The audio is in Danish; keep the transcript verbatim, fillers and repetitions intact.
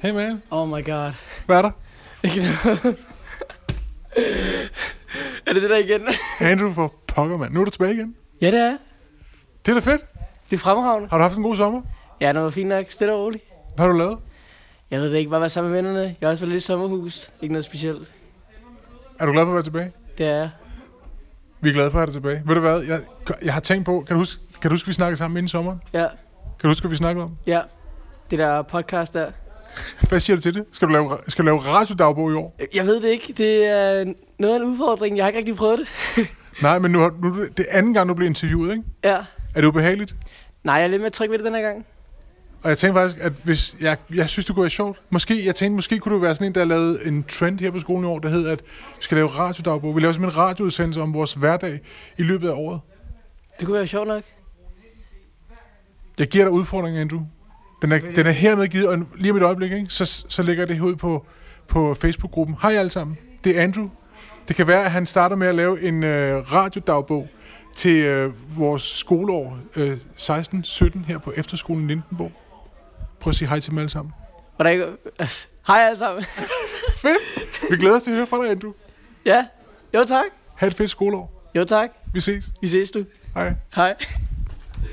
Hey man. Oh my god. Hvad er der? Ikke noget. Er det det der igen? Andrew for pokker, mand. Nu er du tilbage igen. Ja, det er. Det er da fedt. Det er fremragende. Har du haft en god sommer? Ja, det var fint nok. Stille og roligt. Hvad har du lavet? Jeg ved det ikke. Bare være sammen med vennerne. Jeg har også været lidt i sommerhus. Ikke noget specielt. Er du glad for at være tilbage? Det er jeg. Vi er glade for at have dig tilbage. Ved du hvad? Jeg, jeg har tænkt på... Kan du huske, kan du huske, vi snakkede sammen inden sommeren? Ja. Kan du huske, hvad vi snakkede om? Ja. Det der podcast der. Hvad siger du til det? Skal du lave, skal du lave radiodagbog i år? Jeg ved det ikke. Det er noget af en udfordring. Jeg har ikke rigtig prøvet det. Nej, men nu, har, nu det er anden gang, du bliver interviewet, ikke? Ja. Er det ubehageligt? Nej, jeg er lidt mere tryg ved det den her gang. Og jeg tænkte faktisk, at hvis... Jeg, jeg synes, det kunne være sjovt. Måske, jeg tænkte, måske kunne du være sådan en, der lavede en trend her på skolen i år, der hed, at vi skal lave radiodagbog. Vi laver simpelthen en radioudsendelse om vores hverdag i løbet af året. Det kunne være sjovt nok. Jeg giver dig udfordringen, Andrew. Den er, den er hermed givet, og lige om et øjeblik, ikke? Så, så lægger jeg det ud på, på Facebook-gruppen. Hej alle sammen, det er Andrew. Det kan være, at han starter med at lave en øh, radiodagbog til øh, vores skoleår øh, seksten sytten her på efterskolen i Lindenborg. Prøv at sige hej til dem alle sammen. Hvordan... Hej alle sammen. Fedt! Vi glæder os til at høre fra dig, Andrew. Ja. Jo tak. Ha' et fedt skoleår. Jo tak. Vi ses. Vi ses du. Hej. Hej.